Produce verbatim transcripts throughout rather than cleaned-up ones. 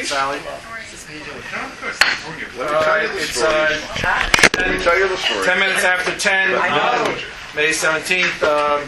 Sally? Sally. Let me All tell right, you the it's story. uh, Let me tell you the story. ten minutes after ten I know. on May seventeenth. Um,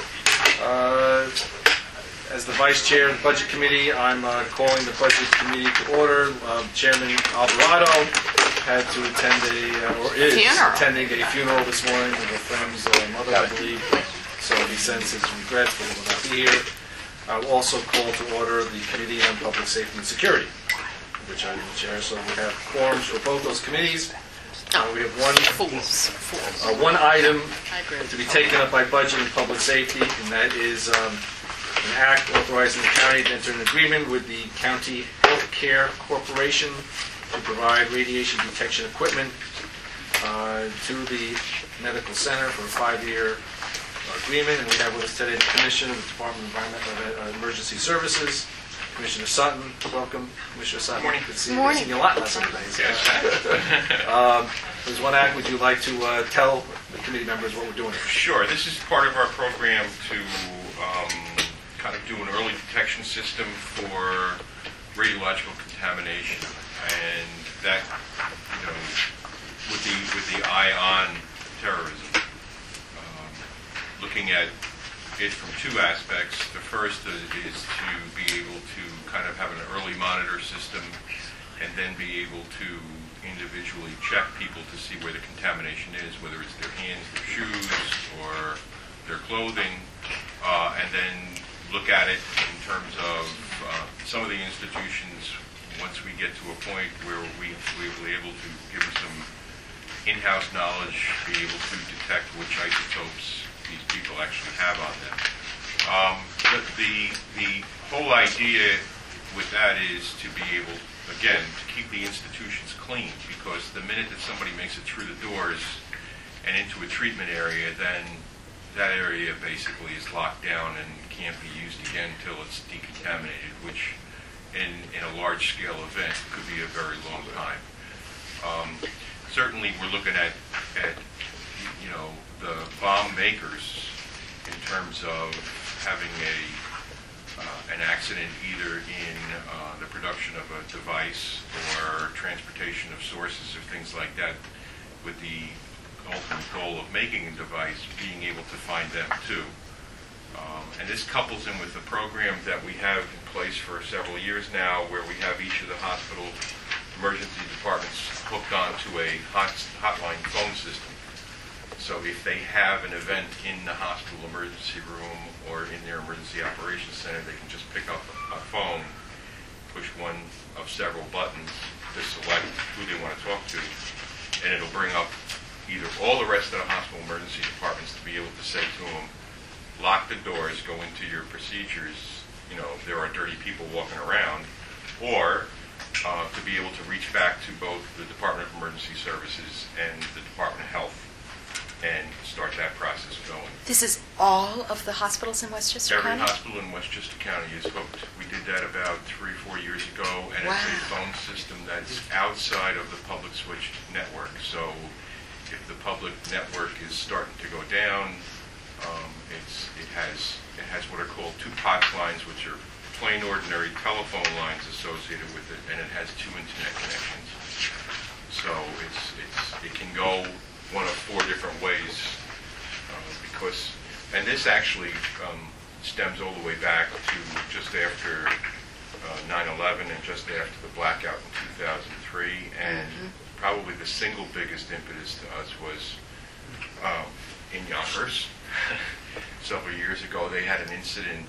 uh, as the vice chair of the budget committee, I'm uh, calling the budget committee to order. Uh, Chairman Alvarado had to attend a, uh, or is Funeral. attending a funeral this morning of a friend's uh, mother, I believe. So he sends his regrets, but he will not be here. I will also call to order the Committee on Public Safety and Security, which I will chair. So we have quorums for both those committees. Uh, we have one Fools. Fools. uh, one item I agree. to be taken up by Budget and Public Safety, and that is um, an act authorizing the county to enter an agreement with the County Health Care Corporation to provide radiation detection equipment uh, to the medical center for a five-year agreement. And we have with us today the Commissioner of the Department of Environmental uh, Emergency Services, Commissioner Sutton. Welcome, Commissioner Sutton. Morning. Good to see you. Morning. I've seen you a lot last couple days. um, there's one act. Would you like to uh, tell the committee members what we're doing here? Sure. This is part of our program to um, kind of do an early detection system for radiological contamination, and that, you know, with the with the eye on terrorism, um, looking at it from two aspects. The first is to be able to kind of have an early monitor system, and then be able to individually check people to see where the contamination is, whether it's their hands, their shoes, or their clothing, uh, and then look at it in terms of uh, some of the institutions. Once we get to a point where we we will be able to give them some in-house knowledge, be able to detect which isotopes these people actually have on them. Um, but the the whole idea with that is to be able, again, to keep the institutions clean, because the minute that somebody makes it through the doors and into a treatment area, then that area basically is locked down and can't be used again until it's decontaminated, which in, in a large-scale event could be a very long time. Um, certainly we're looking at, at, you know, the bomb makers in terms of having a uh, an accident either in uh, the production of a device or transportation of sources or things like that, with the ultimate goal of making a device, being able to find them too. Um, and this couples in with the program that we have in place for several years now, where we have each of the hospital emergency departments hooked onto a hot, hotline phone system. So if they have an event in the hospital emergency room or in their emergency operations center, they can just pick up a phone, push one of several buttons to select who they want to talk to, and it'll bring up either all the rest of the hospital emergency departments to be able to say to them, lock the doors, go into your procedures, you know, there are dirty people walking around, or uh, to be able to reach back to both the Department of Emergency Services and the Department of Health and start that process going. This is all of the hospitals in Westchester Every County? hospital in Westchester County is hooked. We did that about three, four years ago, and Wow. it's a phone system that's outside of the public switch network. So if the public network is starting to go down, um, it's it has it has what are called two POTS lines, which are plain ordinary telephone lines associated with it, and it has two internet connections. So it's it's it can go one of four different ways, uh, because, and this actually um, stems all the way back to just after uh, nine eleven and just after the blackout in two thousand three, and mm-hmm. probably the single biggest impetus to us was um, in Yonkers. Several years ago, they had an incident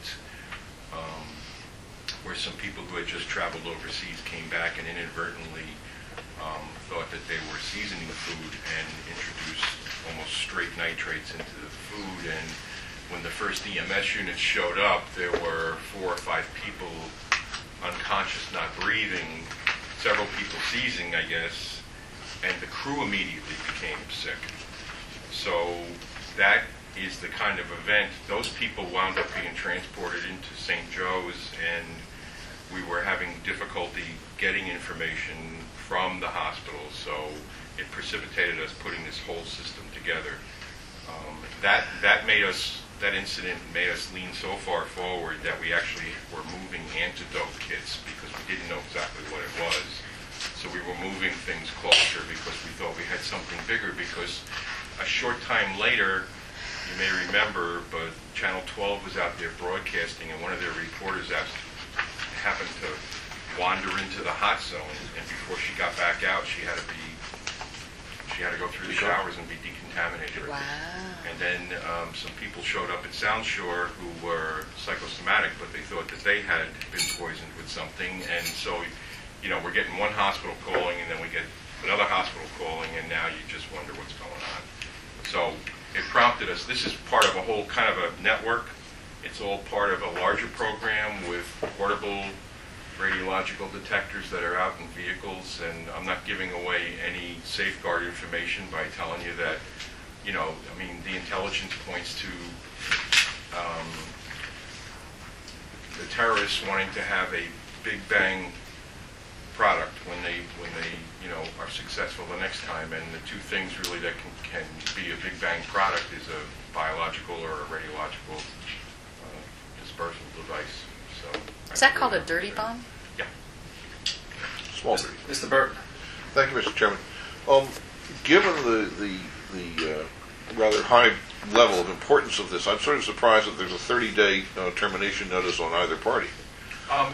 um, where some people who had just traveled overseas came back and inadvertently Um, thought that they were seasoning food and introduced almost straight nitrates into the food. And when the first E M S units showed up, there were four or five people unconscious, not breathing, several people seizing, I guess, and the crew immediately became sick. So that is the kind of event. Those people wound up being transported into Saint Joe's, and we were having difficulty getting information from the hospital, so it precipitated us putting this whole system together. Um, that that made us that incident made us lean so far forward that we actually were moving antidote kits because we didn't know exactly what it was. So we were moving things closer because we thought we had something bigger, because a short time later, you may remember, but Channel twelve was out there broadcasting, and one of their reporters happened to wander into the hot zone, and before she got back out, she had to be, she had to go through the showers and be decontaminated. Wow. And then um, some people showed up at Sound Shore who were psychosomatic, but they thought that they had been poisoned with something, and so, you know, we're getting one hospital calling, and then we get another hospital calling, and now you just wonder what's going on. So it prompted us. This is part of a whole kind of a network. It's all part of a larger program with portable radiological detectors that are out in vehicles, and I'm not giving away any safeguard information by telling you that, you know, I mean, the intelligence points to um, the terrorists wanting to have a big bang product when they, when they, you know, are successful the next time. And the two things really that can, can be a big bang product is a biological or a radiological uh, dispersal device. So Is that called a dirty bomb? Yeah. Small dirty. Mister Burton. Thank you, Mister Chairman. Um, given the the, the uh, rather high level of importance of this, I'm sort of surprised that there's a thirty-day uh, termination notice on either party. Um,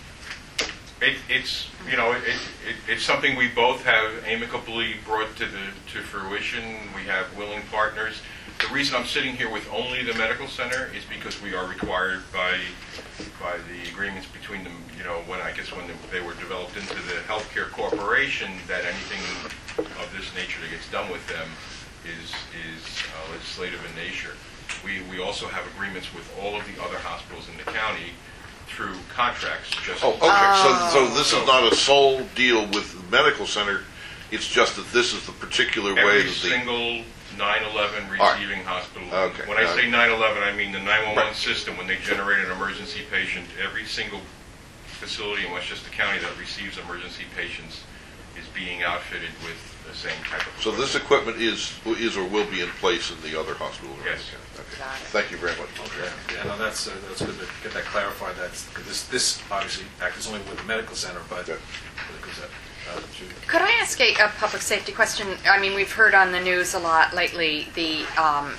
it, it's you know it, it, it's something we both have amicably brought to the to fruition. We have willing partners. The reason I'm sitting here with only the medical center is because we are required by by the agreements between them. You know, when I guess when they were developed into the healthcare corporation, that anything of this nature that gets done with them is is uh, legislative in nature. We we also have agreements with all of the other hospitals in the county through contracts. Just Oh, okay. So, so this is not a sole deal with the medical center. It's just that this is the particular way every that the single nine eleven right. receiving hospital. Okay. When I Got say it. nine eleven, I mean the nine one one Right. system. When they generate an emergency patient, every single facility in Westchester County that receives emergency patients is being outfitted with the same type of so this equipment is is or will be in place in the other hospitals. around Yes. the county. Okay. Got it. Thank you very much. Okay. Yeah, no, that's uh, that's good to get that clarified. That's because this this obviously act is only with the medical center, but Yeah. because that, uh, Judy. Could I ask a, a public safety question? I mean, we've heard on the news a lot lately the um,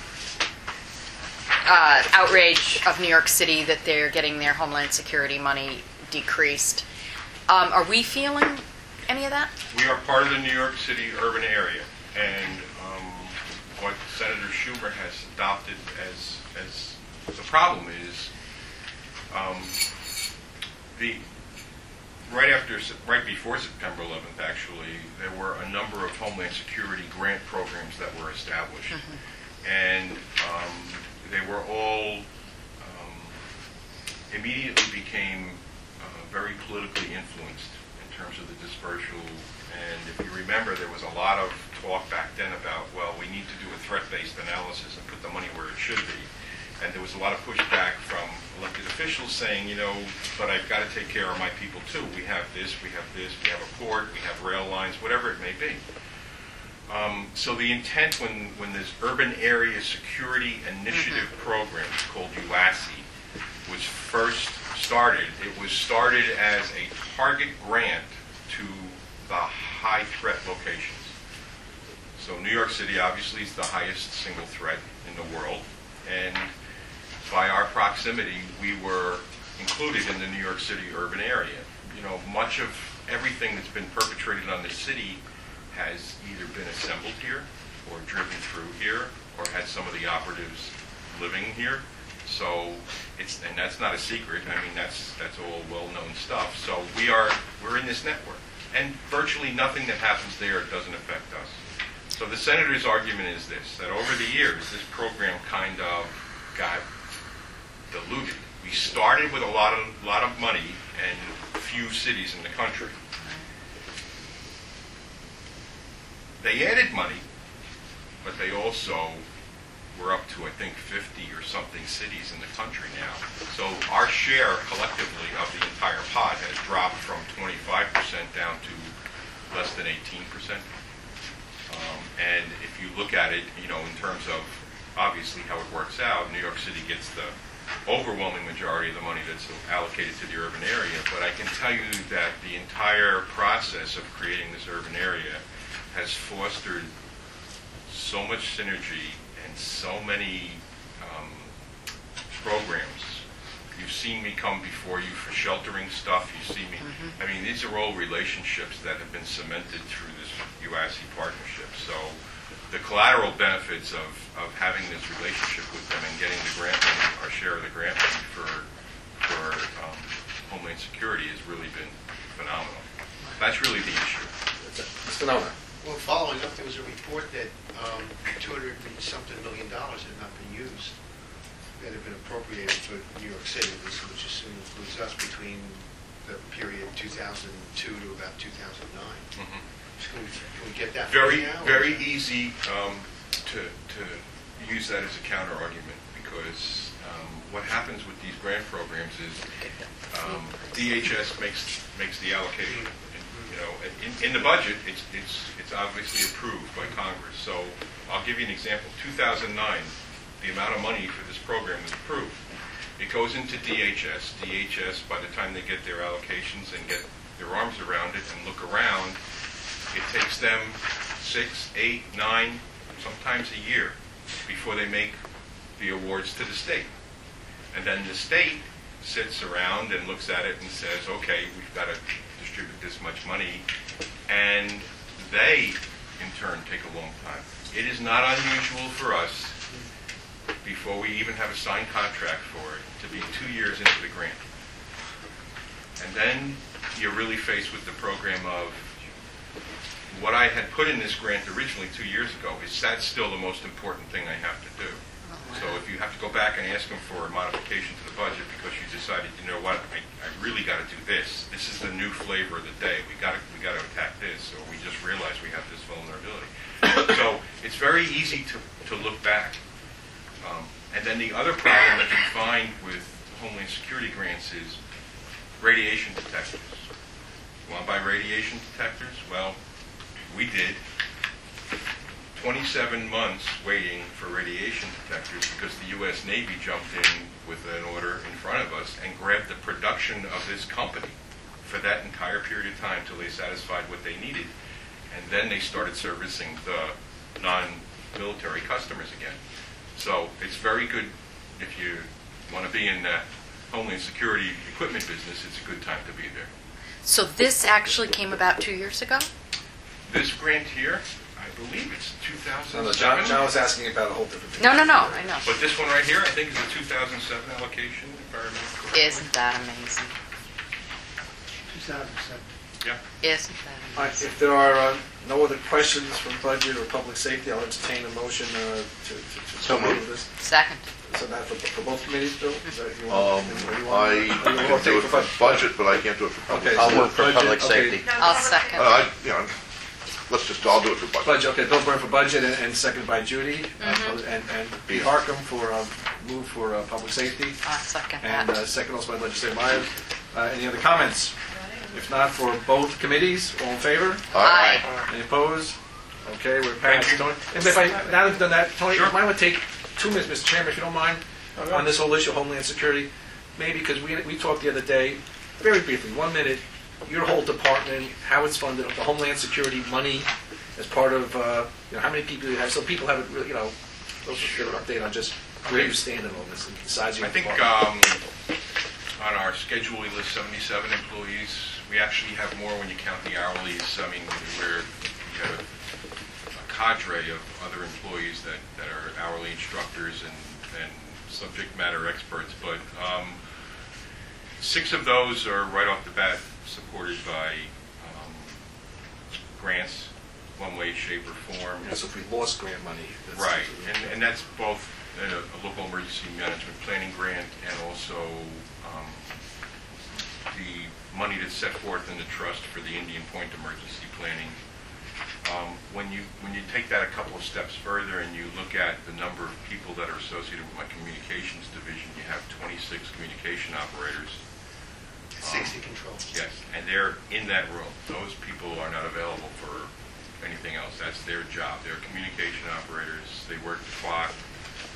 uh, outrage of New York City that they're getting their Homeland Security money decreased. Um, are we feeling any of that? We are part of the New York City urban area, and um, what Senator Schumer has adopted as as the problem is um, the right after right before September eleventh, actually, there were a number of Homeland Security grant programs that were established, mm-hmm. and um, they were all um, immediately became uh, very politically influenced in terms of the dispersal. And if you remember, there was a lot of talk back then about, well, we need to do a threat-based analysis and put the money where it should be. And there was a lot of pushback from elected officials saying, you know, but I've got to take care of my people too. We have this, we have this, we have a port, we have rail lines, whatever it may be. Um, so the intent when, when this Urban Area Security Initiative mm-hmm. program called U A S I was first started, it was started as a target grant to the high threat locations. So New York City obviously is the highest single threat in the world, and by our proximity, we were included in the New York City urban area. You know, much of everything that's been perpetrated on the city has either been assembled here, or driven through here, or had some of the operatives living here. So it's, and that's not a secret. I mean, that's that's all well-known stuff. So we are we're in this network, and virtually nothing that happens there doesn't affect us. So the senator's argument is this: that over the years, this program kind of got diluted. We started with a lot of lot of money and few cities in the country. They added money, but they also were up to, I think, fifty or something cities in the country now. So our share collectively of the entire pot has dropped from twenty-five percent down to less than eighteen percent. Um, and if you look at it, you know, in terms of obviously how it works out. New York City gets the overwhelming majority of the money that's allocated to the urban area, but I can tell you that the entire process of creating this urban area has fostered so much synergy and so many um, programs. You've seen me come before you for sheltering stuff. You see me. Mm-hmm. I mean, these are all relationships that have been cemented through this U A S I partnership. So the collateral benefits of, of having this relationship with them and getting the grant money, our share of the grant money for for um, Homeland Security has really been phenomenal. That's really the issue. Mister Nolan. Well, following up, there was a report that um, two hundred and something million dollars had not been used, that had been appropriated for New York City, which which includes us, between the period two thousand two to about two thousand nine. Mm-hmm. Can we, can we get that? Very, now, very easy um, to, to use that as a counter argument, because um, what happens with these grant programs is um, D H S makes makes the allocation. You know, in, in the budget, it's it's it's obviously approved by Congress. So I'll give you an example. two thousand nine, the amount of money for this program was approved. It goes into D H S. D H S, by the time they get their allocations and get their arms around it and look around, it takes them six, eight, nine, sometimes a year before they make the awards to the state. And then the state sits around and looks at it and says, okay, we've got to distribute this much money. And they, in turn, take a long time. It is not unusual for us, before we even have a signed contract for it, to be two years into the grant. And then you're really faced with the program of, what I had put in this grant originally two years ago is that's still the most important thing I have to do. So if you have to go back and ask them for a modification to the budget because you decided, you know what, I, I really got to do this. This is the new flavor of the day. We got to we got to attack this, or we just realized we have this vulnerability. So it's very easy to, to look back. Um, and then the other problem that you find with Homeland Security grants is radiation detectors. You want to buy radiation detectors? Well, we did. twenty-seven months waiting for radiation detectors because the U S Navy jumped in with an order in front of us and grabbed the production of this company for that entire period of time till they satisfied what they needed. And then they started servicing the non-military customers again. So it's very good if you want to be in the Homeland Security equipment business, it's a good time to be there. So this actually came about two years ago? This grant here, I believe it's two thousand seven. No, no, John, John was asking about a whole different thing. No, no, no, I know. But this one right here, I think is a two thousand seven allocation, if I remember correctly. Isn't that amazing? two thousand seven. Yeah. Isn't that All right, amazing? if there are uh, no other questions from budget or public safety, I'll entertain a motion uh, to, to, to So approve moved. this. Second. So that for, for both committees, Bill? Is that you Um, want, you want, I you can want to do take it for for budget, but I can't do it for public. Okay, I'll so move for budget, public okay. safety. I'll second. Uh, I, you know, let's just, I'll do it for budget. Budget, okay, Bill Byrne for budget and, and second by Judy. Mhm. Uh, and, and Pete Harkam for, uh, move for uh, public safety. I'll second And that. uh, second also by Legislator Myers. Uh, any other comments? If not, for both committees, all in favor? Aye. Any opposed? Okay, we're passed. Tony, and if I, now that we've done that, Tony, Sure. you might want to take two minutes, Mister Chairman, if you don't mind, on this whole issue of Homeland Security. Maybe because we, we talked the other day, very briefly, one minute, your whole department, how it's funded, the Homeland Security money as part of, uh, you know, how many people you have, so people have, a, you know, those give an update on just where you stand in all this and the size of your I think department. um, on our schedule we list seventy-seven employees. We actually have more when you count the hourlies. I mean, we're, we have a, a cadre of other employees that, that are hourly instructors and, and subject matter experts, but um, six of those are right off the bat supported by um, grants, one way, shape, or form. Yeah, so if we lost grant money. That's Right, and, and that's both a, a local emergency management planning grant and also um, the money that's set forth in the trust for the Indian Point emergency planning. Um, when you when you take that a couple of steps further and you look at the number of people that are associated with my communications division, you have twenty-six communication operators. sixty controls. Yes, and they're in that room. Those people are not available for anything else. That's their job. They're communication operators. They work the clock.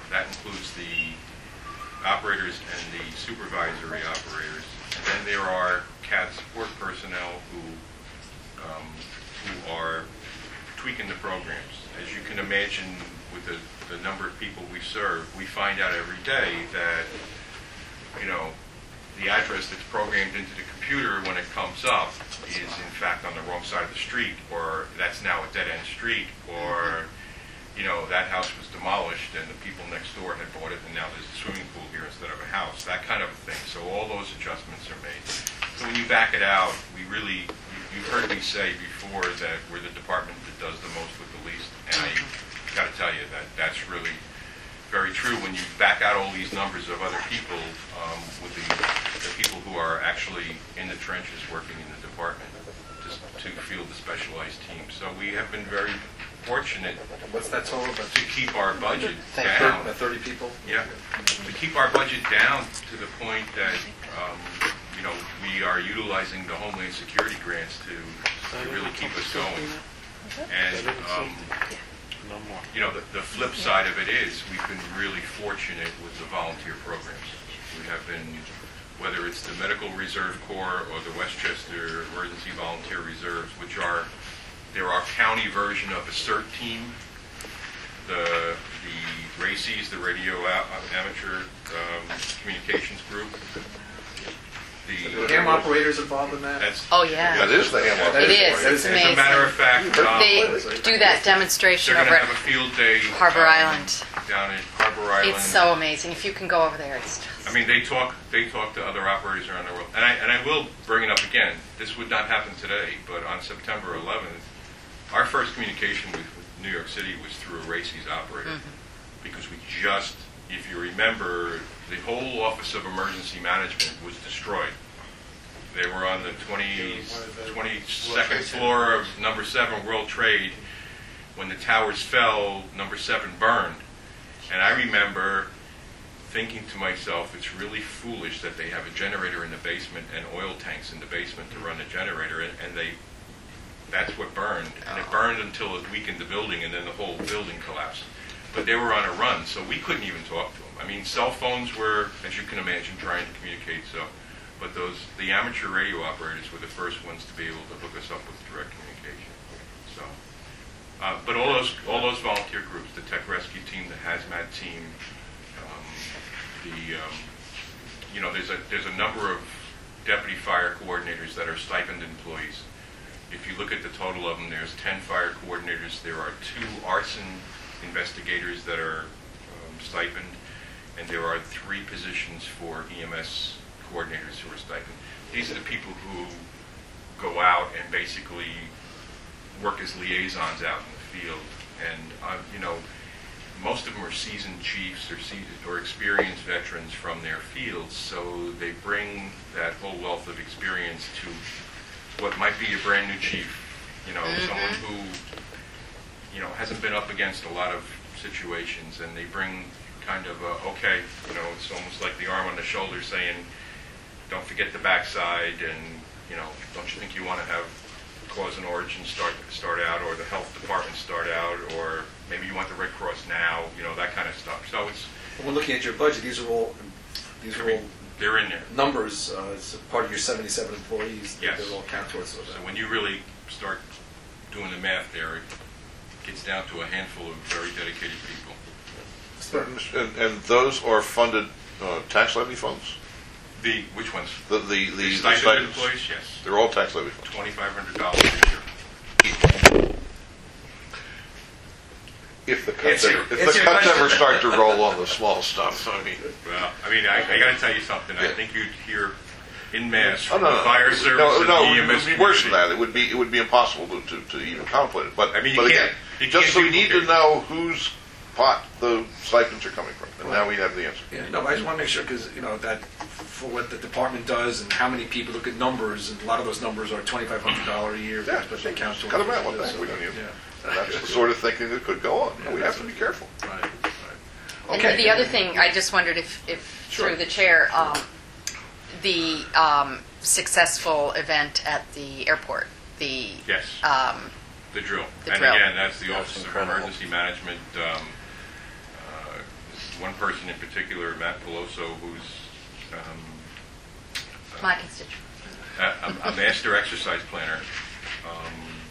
That includes the operators and the supervisory operators. And then there are C A D support personnel who, um, who are tweaking the programs. As you can imagine, with the, the number of people we serve, we find out every day that, you know, the address that's programmed into the computer when it comes up is in fact on the wrong side of the street, or that's now a dead-end street, or, you know, that house was demolished and the people next door had bought it and now there's a swimming pool here instead of a house, that kind of a thing. So all those adjustments are made. So when you back it out, we really, you- you've heard me say before that we're the department that does the most with the least, and I got to tell you that that's really very true when you back out all these numbers of other people, um, with the, the people who are actually in the trenches working in the department to, to field the specialized team. So we have been very fortunate What's that total? About to keep our budget thirty, down. about thirty people? Yeah, to keep our budget down to the point that, um, you know, we are utilizing the Homeland Security grants to, to really keep us going. And, um, you know, the, the flip side of it is we've been really fortunate with the volunteer programs. We have been, whether it's the Medical Reserve Corps or the Westchester Emergency Volunteer Reserves, which are, they're our county version of a CERT team. The, the RACES, the Radio A- Amateur um, Communications Group. The, Ham operators involved in that? that's, Oh, yeah. That is the ham That It is- is, that it's is- as a matter of amazing. fact, um, They do that demonstration they're over going to have a at field day Harbor um, Island. down at Harbor Island. It's so amazing. If you can go over there, it's just... I mean, they talk. They talk to other operators around the world, and I and I will bring it up again. This would not happen today, but on September eleventh, our first communication with, with New York City was through a RACES operator, Mm-hmm. because we just, if you remember, the whole Office of Emergency Management was destroyed. They were on the twenty, twenty-second floor of number seven World Trade. When the towers fell, number seven burned. And I remember thinking to myself, it's really foolish that they have a generator in the basement and oil tanks in the basement to run the generator, and, and they, that's what burned. And it burned until it weakened the building, and then the whole building collapsed. But they were on a run, so we couldn't even talk to them. I mean, cell phones were, as you can imagine, trying to communicate, so, but those, the amateur radio operators were the first ones to be able to hook us up with direct communication. So, uh, but all those, all those volunteer groups, the tech rescue team, the hazmat team, um, the, um, you know, there's a, there's a number of deputy fire coordinators that are stipend employees. If you look at the total of them, there's ten fire coordinators, there are two arson investigators that are um, stipend, and there are three positions for E M S coordinators who are stipend. These are the people who go out and basically work as liaisons out in the field. And, uh, you know, most of them are seasoned chiefs or, seasoned, or experienced veterans from their fields, so they bring that whole wealth of experience to what might be a brand new chief. You know, Mm-hmm. someone who, you know, hasn't been up against a lot of situations, and they bring kind of a, okay, you know, it's almost like the arm on the shoulder saying, don't forget the backside, and, you know, don't you think you want to have cause and origin start start out, or the health department start out, or maybe you want the Red Cross now, you know, that kind of stuff. So it's, When we're looking at your budget, these are all, these are all they're in there. numbers, uh, it's a part of your seventy-seven employees. Yes. They're all count towards those. So when you really start doing the math there, it gets down to a handful of very dedicated people. And, and those are funded uh, tax levy funds? The, which ones? The, the, the, The the stipend stipends? employees, yes. They're all tax levy funds. twenty-five hundred dollars a year. If the cuts Answer- ever, if answer the your cuts question. ever start to roll on the small stuff, I mean. Well, I mean, I, I got to tell you something. I Yeah. think you'd hear in mass Oh, from no, the no. fire service No, and no, the E it M would S be worse than community. that. It would be, it would be impossible to, to, to even contemplate it. But, I mean, you but can't- again, you just can't so we need to duplicate. know whose pot the stipends are coming from. And now we have the answer. Yeah, no, but I just want to make sure, because, you know, that for what the department does and how many people look at numbers, and a lot of those numbers are twenty-five hundred dollars a year, Yeah, especially accounts. cut them out. What the heck? We don't need them. And that's the sort of thinking that could go on. Yeah, We have to be careful. Right, right. And Okay. the other thing, I just wondered if, if Sure. through the chair, um, the um, successful event at the airport, the Yes, um, the drill. the And drill. again, that's the That's Office of incredible. Emergency Management. Um, uh, one person in particular, Matt Peloso, who's um, My constituent. a, a master exercise planner, um,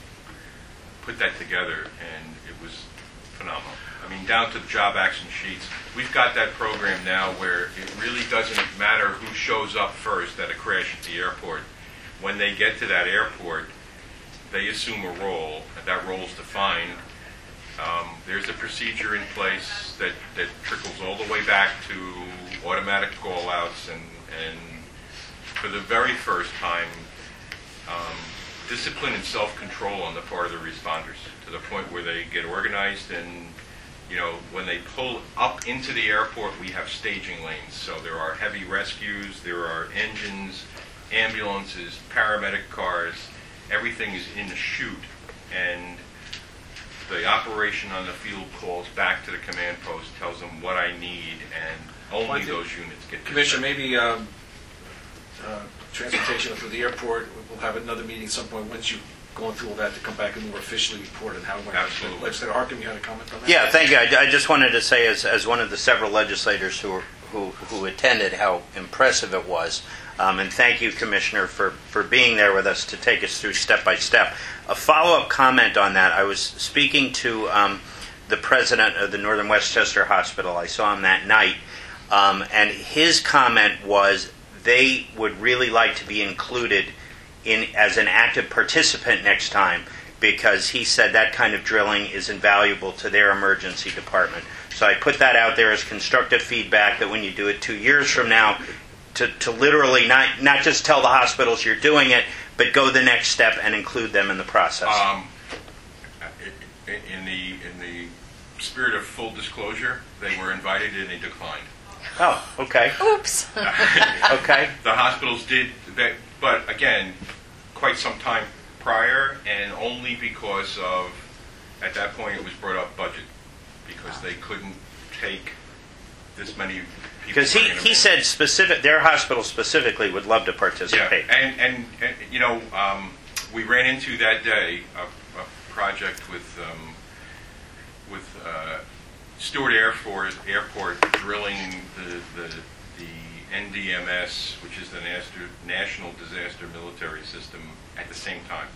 put that together, and it was phenomenal. I mean, down to the job action sheets. We've got that program now where it really doesn't matter who shows up first at a crash at the airport. When they get to that airport, they assume a role, and that role is defined. Um, there's a procedure in place that, that trickles all the way back to automatic call-outs, and, and for the very first time, um, discipline and self-control on the part of the responders, to the point where they get organized. And you know, when they pull up into the airport, we have staging lanes. So there are heavy rescues, there are engines, ambulances, paramedic cars. Everything is in the chute, and the operation on the field calls back to the command post, tells them what I need, and only Well, I think- those units get dispatched. Commissioner, maybe um, uh, transportation through the airport, we'll have another meeting at some point once you've gone through all that to come back and more officially report on how it went. Absolutely. Legislator Harkin, you had a comment on that? Yeah, thank you. I, I just wanted to say, as, as one of the several legislators who, were, who, who attended, how impressive it was. Um, and thank you, Commissioner, for, for being there with us to take us through step by step. A follow-up comment on that, I was speaking to um, the president of the Northern Westchester Hospital. I saw him that night, um, and his comment was they would really like to be included in as an active participant next time, because he said that kind of drilling is invaluable to their emergency department. So I put that out there as constructive feedback, that when you do it two years from now, to, to literally not, not just tell the hospitals you're doing it, but go the next step and include them in the process. Um, in the in the spirit of full disclosure, they were invited and they declined. Oh, okay. Oops. Okay. The hospitals did that, but again, quite some time prior, and only because of, at that point, it was brought up budget, because they couldn't take this many people. Because he, bringing them he in. said specific, their hospital specifically would love to Yeah, participate. and, and, and you know, um, we ran into that day a, a project with um, with uh, Stewart Air Force Airport drilling the the, the N D M S, which is the Naster- National Disaster Military System, at the same time.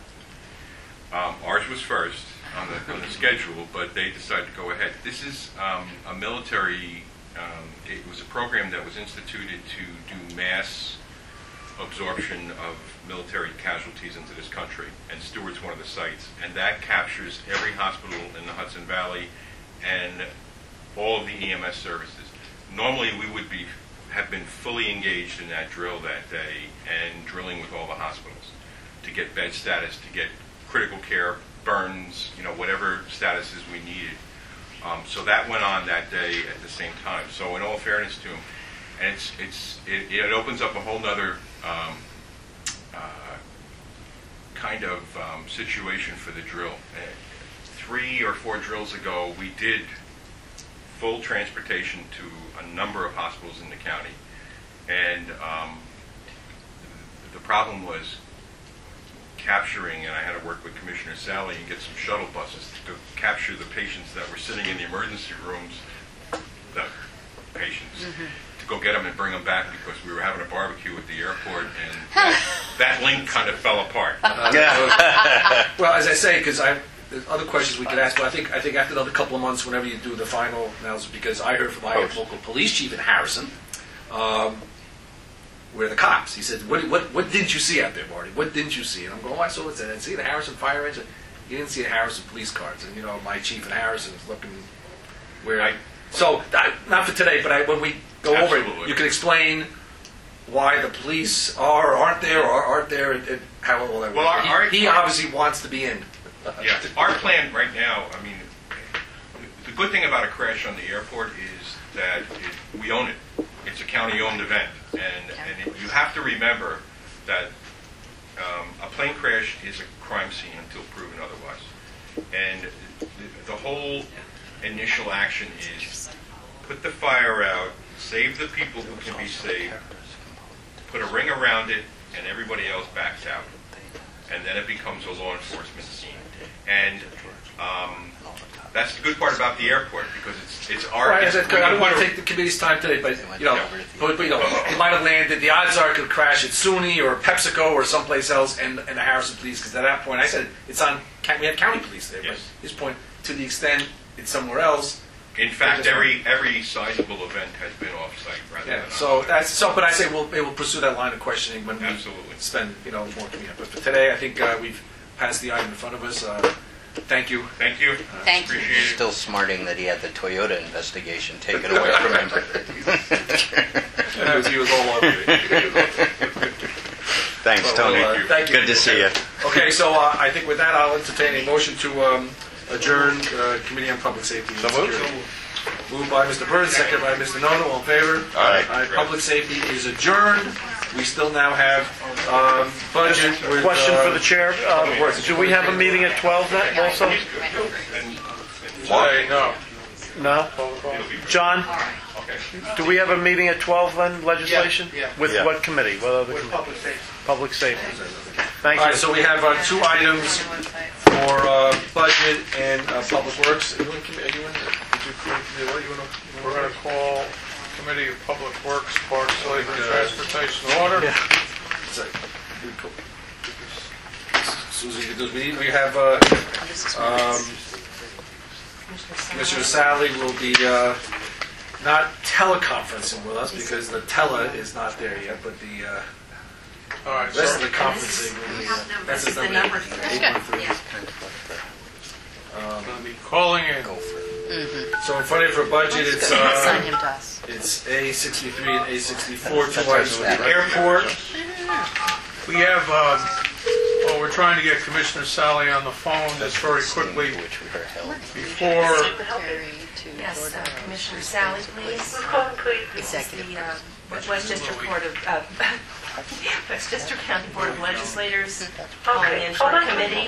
Um, ours was first on the, on the schedule, but they decided to go ahead. This is um, a military. Um, it was a program that was instituted to do mass absorption of military casualties into this country, and Stewart's one of the sites, and that captures every hospital in the Hudson Valley and all of the E M S services. Normally, we would be have been fully engaged in that drill that day and drilling with all the hospitals to get bed status, to get critical care, burns, you know, whatever statuses we needed. Um, so that went on that day at the same time. So in all fairness to him, and it's it's it, it opens up a whole nother um, uh, kind of um, situation for the drill. Uh, three or four drills ago, we did full transportation to a number of hospitals in the county, and um, the problem was capturing, and I had to work with Commissioner Sally and get some shuttle buses to capture the patients that were sitting in the emergency rooms, the patients, Mm-hmm. to go get them and bring them back, because we were having a barbecue at the airport, and that, that link kind of fell apart. Yeah. Well, as I say, because I there's other questions we could ask, but I think I think after another couple of months, whenever you do the final announcement, because I heard from my Post. local police chief in Harrison, um, where the cops, he said, what, what what didn't you see out there, Marty? What didn't you see? And I'm going, oh, I saw it. I didn't see the Harrison fire engine. You didn't see the Harrison police cars. And, you know, my chief in Harrison is looking where I... So, I, not for today, but I, when we go over Absolutely. it, you can explain why the police are or aren't there or aren't there, and, and how all that Well, works. our- our- he, he obviously wants to be in. Yeah, our plan right now, I mean, the good thing about a crash on the airport is that it, we own it. It's a county-owned event, and, and it, you have to remember that um, a plane crash is a crime scene until proven otherwise. And the, the whole initial action is put the fire out, save the people who can be saved, put a ring around it, and everybody else backs out. And then it becomes a law enforcement scene. And um, That's the good part about the airport, because it's, it's our... Right, I it's- said, I don't want to take the committee's time today, but, you know, but, but, you know, it might have landed, the odds are it could crash at SUNY or PepsiCo or someplace else, and, and the Harrison Police, because at that point, I said, it's on, we have county police there, but Yes. his point, to the extent it's somewhere else, In fact, every, every sizable event has been off-site rather than yeah, on. so that's, so, but I say we'll, we'll pursue that line of questioning when we Absolutely. spend, you know, more time. But for today, I think uh, we've passed the item in front of us. Uh, Thank you. Thank you. Thank you. Appreciate it. Still smarting that he had the Toyota investigation taken away from him. And with you as all over it. Thanks, Well, Tony. uh, thank you. Good to see you. Okay, so uh, I think with that, I'll entertain a motion to um, adjourn uh, Committee on Public Safety and So moved. Security. Moved by Mister Burns, seconded by Mister Nono. All in favor? Aye. Public safety is adjourned. We still now have um, budget with... Question uh, for the chair. Uh, Do we have a meeting at twelve then also? Why? No. No? John, do we have a meeting at twelve then, legislation? Yeah, yeah. With Yeah. what committee? What other With committee? public safety. Public safety. Thank All right, you. so we have uh, two items for uh, budget and uh, public works. Are you in commi- are you in- did you create a committee? What are you in a- We're going to call Committee of Public Works, Parks, Labor, and Transportation order. It's like- we co- Susan, because we we have, uh, um, Commissioner Sally will be uh, not teleconferencing with us because the tele is not there yet, but the uh, All right, rest of so the conferencing will be, uh, that's his number. eight one three. I'm going to be calling in. So in front of you for budget, it's, Assign uh, him to us. it's A sixty-three and A sixty-four, two items with the airport. We have, um, well, we're trying to get Commissioner Sally on the phone just very quickly Which we are held. before, Secretary to Yes, Board uh, of- Commissioner Sally, please. This is Executive. the uh, Westchester Court of, uh, Westchester County Board of Legislators calling in for a committee.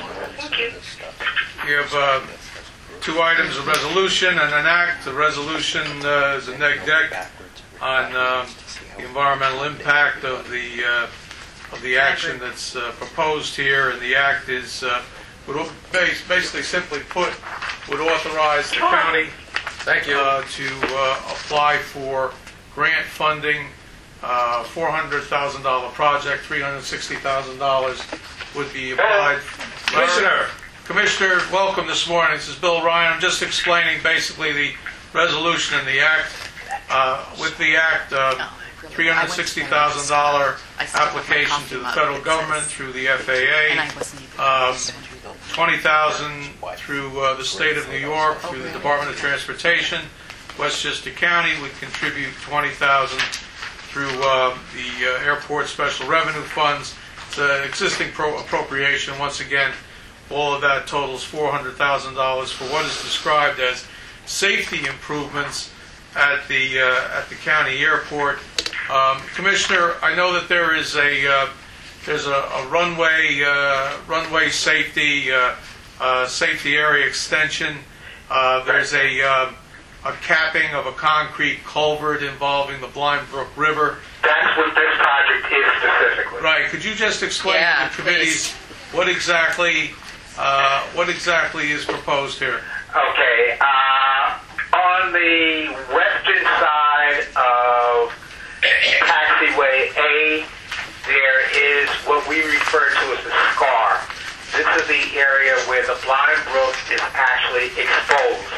we have uh, two items, a resolution and an act. The resolution uh, is a neg deck on um, the environmental impact of the uh, of the action that's uh, proposed here, and the act is, uh, would au- bas- basically, simply put, would authorize the county Thank you. uh, to uh, apply for grant funding, uh, four hundred thousand dollars project, three hundred sixty thousand dollars would be applied. Commissioner. Commissioner, welcome this morning. This is Bill Ryan. I'm just explaining basically the resolution and the act. Uh, With the act, uh, three hundred sixty thousand dollars application to the federal government through the F A And I A, wasn't even. um, twenty thousand dollars through uh, the state of New York, through the Department of Transportation. Westchester County would contribute twenty thousand dollars through uh, the uh, airport special revenue funds. It's an existing pro- appropriation. Once again, all of that totals four hundred thousand dollars for what is described as safety improvements at the uh, at the county airport. Um, Commissioner, I know that there is a uh, there's a, a runway uh, runway safety uh, uh, safety area extension. Uh, there's a uh, a capping of a concrete culvert involving the Blind Brook River. That's what this project is specifically. Right. Could you just explain Yeah, to the committees what exactly uh, what exactly is proposed here? Okay. Uh, on the western side of taxiway A, there is what we refer to as the scar. This is the area where the Blind Brook is actually exposed.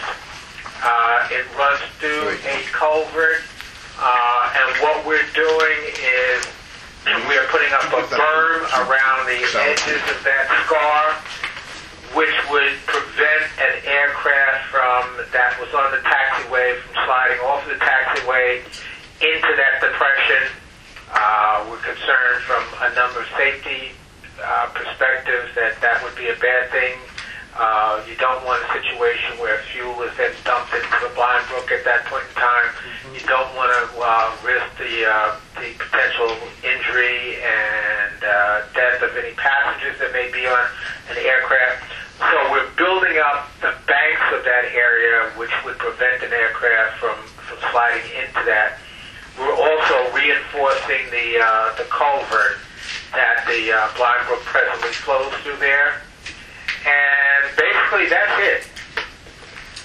Uh, it runs through a culvert, uh, and what we're doing is we are putting up a berm around the edges of that scar, which would prevent an aircraft from that was on the taxiway from sliding off the taxiway into that depression. Uh, we're concerned from a number of safety uh, perspectives that that would be a bad thing. Uh, you don't want a situation where fuel is then dumped into the Blind Brook at that point in time. You don't want to uh, risk the uh, the potential injury and uh, death of any passengers that may be on an aircraft. So we're building up the banks of that area, which would prevent an aircraft from, from sliding into that. We're also reinforcing the uh, the culvert that the uh, Blind Brook presently flows through there. And basically, that's it.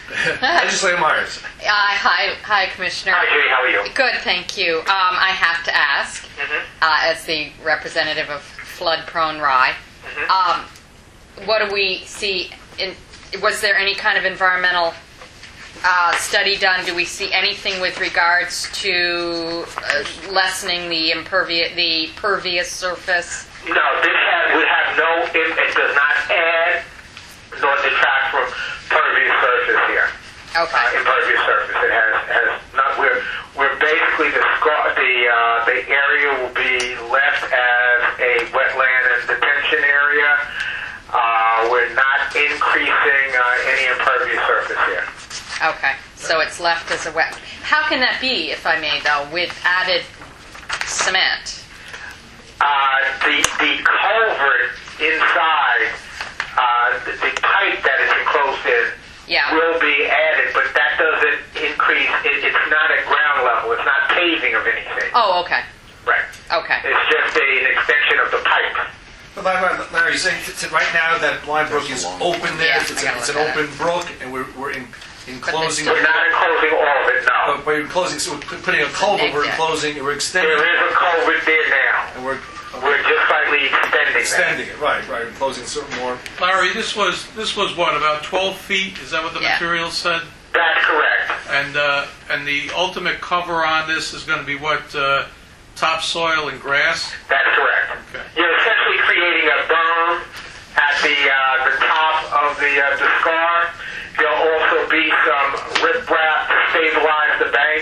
Legislator Myers. Uh, hi, hi, Commissioner. Hi, Judy, how are you? Good, thank you. Um, I have to ask, Mhm. uh, as the representative of flood-prone Rye, Mhm. um, what do we see? In, was there any kind of environmental uh, study done? Do we see anything with regards to uh, lessening the impervious, the pervious surface? No, this has, would have no, it, it does not add nor detract from pervious surface here. Okay. Uh, impervious surface. It has, has not, we're, we're basically, the, scar- the, uh, the area will be left as a wetland and detention area. Uh, we're not increasing uh, any impervious surface here. Okay, so it's left as a wet. How can that be, if I may, though, with added cement? Uh, the, the culvert inside, uh, the, the pipe that is enclosed in Yeah. will be added, but that doesn't increase, it, it's not at ground level, it's not paving of anything. Oh, okay, Right. okay. It's just a, an extension of the pipe. But Larry, Larry, you're saying that right now that Blind Brook is open there, Yeah, it's, I gotta it's an look at open brook, and we're, we're in, enclosing. We're not enclosing all of it, no. But we're enclosing, so we're putting a culvert, we're Yeah. enclosing, we're extending, There is a culvert there now. and we're We're just slightly extending that. extending it, right, right, enclosing certain more. Larry, this was, this was what, about twelve feet? Is that what the Yeah. material said? That's correct. And, uh, and the ultimate cover on this is going to be what, uh, topsoil and grass? That's correct. Okay. You're essentially creating a berm at the uh, the top of the uh, the scar. There'll also be some riprap to stabilize the bank.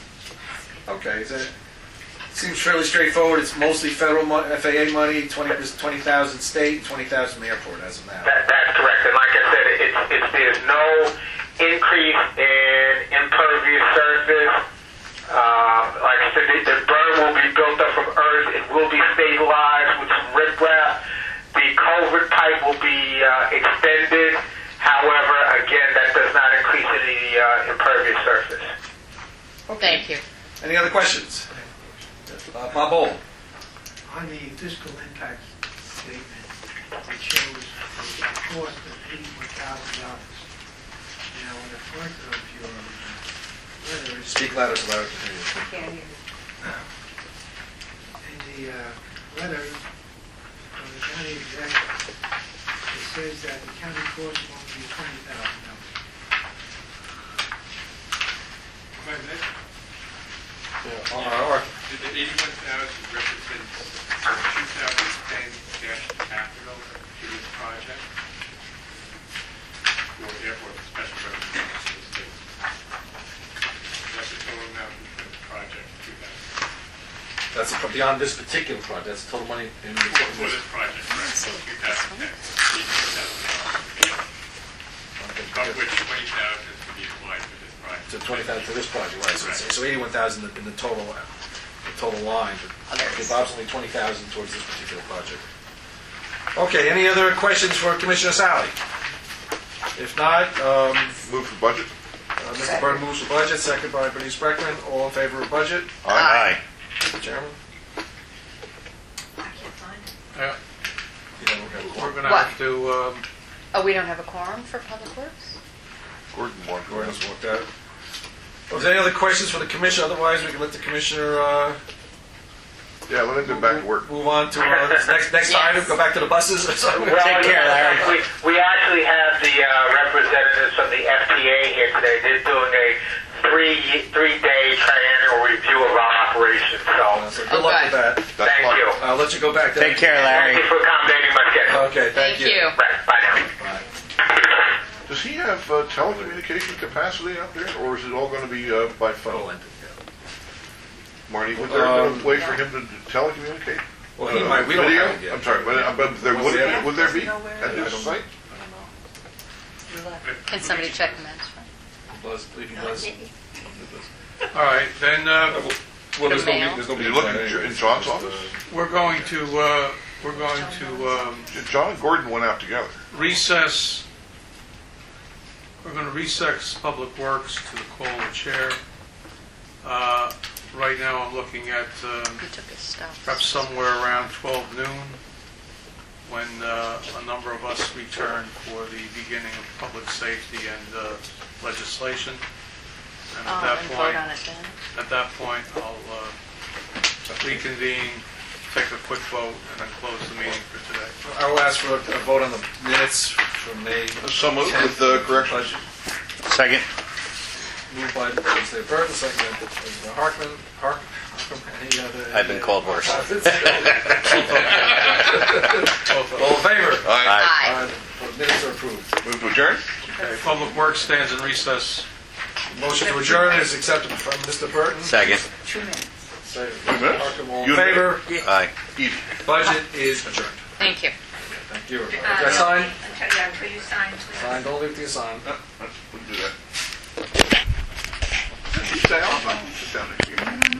Okay, so it seems fairly straightforward. It's mostly federal mo- F A A money, twenty twenty thousand state, twenty thousand from the airport as of now. That, that's correct. And like I said, it's, it's, there's no increase in impervious surface. Uh, like I said, the, the berm will be built up from earth. It will be stabilized with some riprap. The culvert pipe will be uh, extended. However, again, that does not increase any uh, impervious surface. Thank you. Any other questions? Uh, Bob Old. On the fiscal impact statement, it shows a cost of eighty-one thousand dollars. Now, in the front of your letter, it's Speak louder so louder can hear you. in the uh, letter from the county executive, it says that the county cost will only be twenty thousand dollars. Yeah, uh, or- The eighty-one thousand represents the two thousand ten dash capital to this project, or therefore the special revenue to the state. That's the total amount for the project, two thousand. That's beyond this particular project, that's total money in the. For this project, right, two thousand ten, eighty-one thousand dollars, of which twenty thousand is to be applied for this project. To twenty thousand to this project, right, so, it's- so eighty-one thousand in the total, the total line, but Others. Bob's only twenty thousand towards this particular project. Okay, any other questions for Commissioner Sally? If not, um, Move for budget? uh, Mister Byrne moves for budget, second by Bernice Breckman, all in favor of budget? Aye. Chairman? Yeah, You don't have a we're quorum. going to What? have to, um, Oh, we don't have a quorum for Public Works? Gordon won. Gordon's walked out. Was there any other questions for the commission? Otherwise, we can let the commissioner uh, Yeah, let him get back to work. move on to uh, this next next Yes. item. Go back to the buses. Well, Take care, Larry. We, we actually have the uh, representatives from the F T A here today. They're doing a three three day triennial review of our operations. Uh, So, so good luck with that. That's thank fine. you. I'll let you go back there. Take care, Thank Larry. you for accommodating my schedule. Okay, thank, Thank you. Right, bye now. Bye. Does he have uh, telecommunication capacity out there, or is it all going to be uh, by phone? Marty, would there Um, be a way for him to telecommunicate? Well, he Uh, might. We don't video? have it yet. I'm sorry, but, uh, but there Was would, there? would there be Nowhere. at I this don't- site? Can somebody check the minutes? He does. I believe he does. all right, then, uh, Well, there's no, Mail. there's no Did you look in Jo- in John's office? we're going to, uh, we're going to, um, John and Gordon went out together. recess, we're going to recess Public Works to the call of the chair. Uh, Right now, I'm looking at um, He took his stuff. perhaps somewhere around twelve noon, when uh, a number of us return for the beginning of public safety and uh, legislation. And at Oh, that and point, vote on it then. at that point, I'll uh, reconvene, take a quick vote, and then close the meeting for today. I will ask for a a vote on the minutes from May So moved with uh, corrections. Second. moved by Legislator Burton, second by Legislator Hartman. Hark, Harkman, any other? I've been called worse. All in favor? Aye. Aye. Aye. The minutes are approved. Move to adjourn? Okay, Public Works stands in recess. Motion to adjourn is accepted from Mister Burton. Second. Two minutes. Second Two minutes? Harkman, all in You- favor? Aye. Easy. Budget is adjourned. Thank you. Thank you. Uh, Did I sign? Until, yeah, until you sign, please. Signed, don't leave till you sign. We can do that. You stay on, I'll sit down next to you.